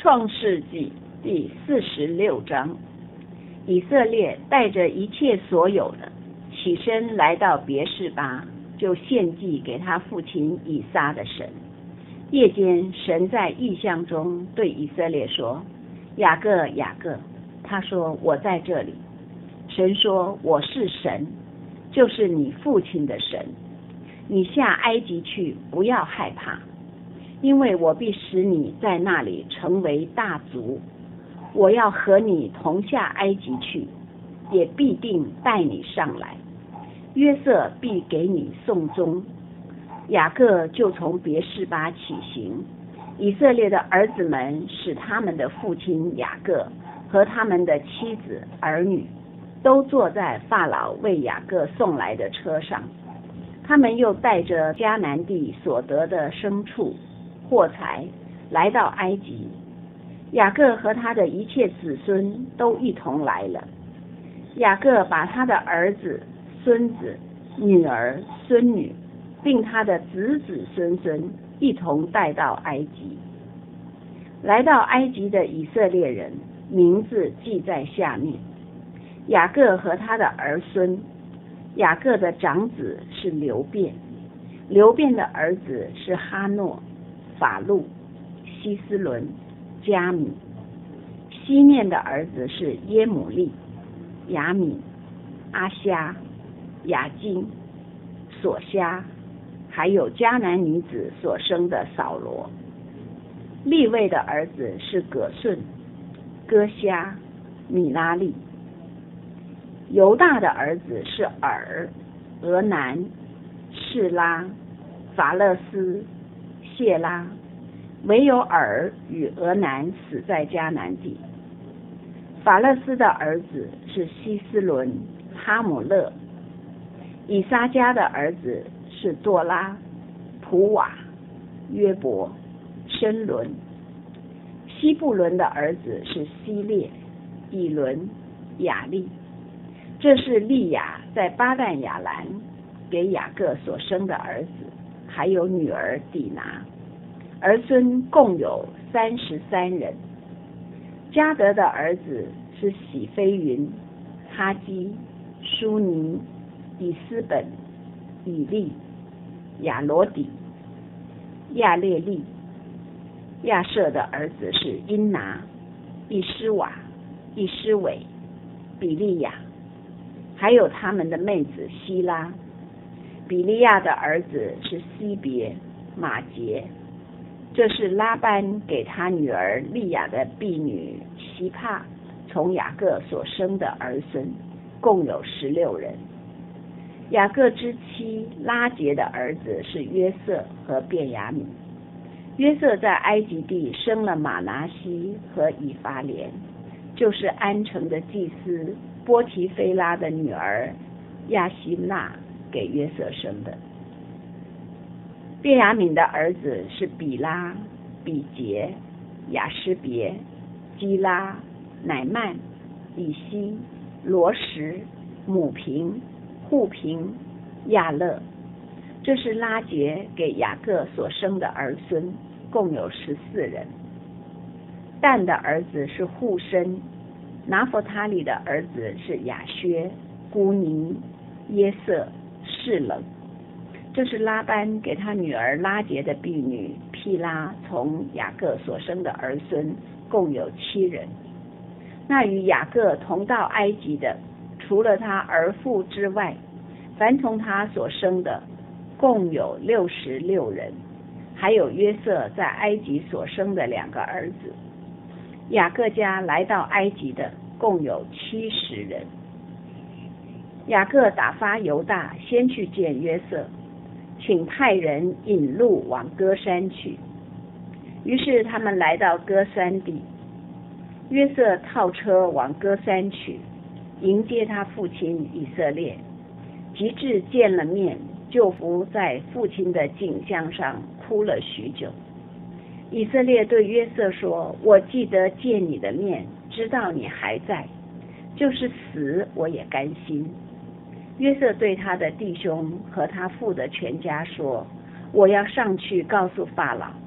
创世纪第46章，以色列带着一切所有的，起身来到别是巴，就献祭给他父亲以撒的神。夜间，神在异象中对以色列说：雅各，雅各。他说：我在这里。神说：我是神，就是你父亲的神。你下埃及去，不要害怕，因为我必使你在那里成为大族。我要和你同下埃及去，也必定带你上来。约瑟必给你送终。雅各就从别是巴起行，以色列的儿子们使他们的父亲雅各和他们的妻子儿女都坐在法老为雅各送来的车上。他们又带着迦南地所得的牲畜货财来到埃及。雅各和他的一切子孙都一同来了。雅各把他的儿子、孙子、女儿、孙女并他的子子孙孙一同带到埃及。来到埃及的以色列人名字记在下面：雅各和他的儿孙。雅各的长子是流便，流便的儿子是哈诺、法路、希斯伦、加米。西面的儿子是耶母利、雅敏、阿虾、雅金、索虾，还有迦南女子所生的扫罗。利未的儿子是葛顺、哥虾、米拉利。犹大的儿子是尔、俄南、示拉、法勒斯、谢拉，唯有尔与俄南死在迦南地。法勒斯的儿子是希斯伦、哈姆勒。以撒家的儿子是多拉、普瓦、约伯、申伦。西布伦的儿子是希列、以伦、雅利。这是利亚在巴旦亚兰给雅各所生的儿子，还有女儿底拿。儿孙共有33人。迦得的儿子是喜非云、哈基、舒尼、以斯本、以利、亚罗底、亚列利。亚舍的儿子是因拿、以施瓦、以施伟、比利亚，还有他们的妹子希拉。比利亚的儿子是西别、马杰。这是拉班给他女儿利亚的婢女希帕从雅各所生的儿孙，共有16人。雅各之妻拉结的儿子是约瑟和便雅悯。约瑟在埃及地生了马拿西和以法莲，就是安城的祭司波提菲拉的女儿亚希娜给约瑟生的。便雅悯的儿子是比拉、比杰、雅施别、基拉、乃曼、以西、罗什、母平、户平、亚勒。这是拉结给雅各所生的儿孙，共有14人。但的儿子是户申。拿弗他利的儿子是亚薛、孤尼、耶色、示冷。这是拉班给他女儿拉结的婢女毗拉从雅各所生的儿孙，共有7人。那与雅各同到埃及的，除了他儿妇之外，凡从他所生的，共有66人，还有约瑟在埃及所生的2个儿子。雅各家来到埃及的共有70人。雅各打发犹大先去见约瑟，请派人引路往歌山去。于是他们来到歌山地。约瑟套车往歌山去，迎接他父亲以色列。及至见了面，就伏在父亲的颈项上哭了许久。以色列对约瑟说：我记得见你的面，知道你还在，就是死我也甘心。约瑟对他的弟兄和他父的全家说：我要上去告诉法老，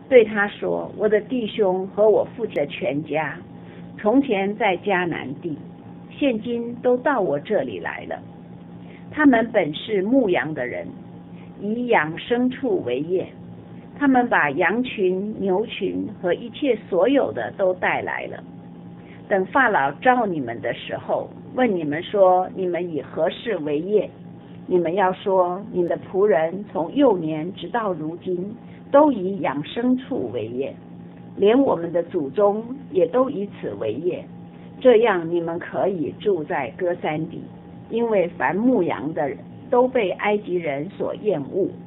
对他说：我的弟兄和我父亲的全家，从前在迦南地，现今都到我这里来了。他们本是牧羊的人，以养牲畜为业。他们把羊群、牛群和一切所有的都带来了。等法老召你们的时候，问你们说：你们以何事为业？你们要说：你们的仆人从幼年直到如今，都以养牲畜为业，连我们的祖宗也都以此为业。这样你们可以住在歌珊地，因为凡牧羊的人都被埃及人所厌恶。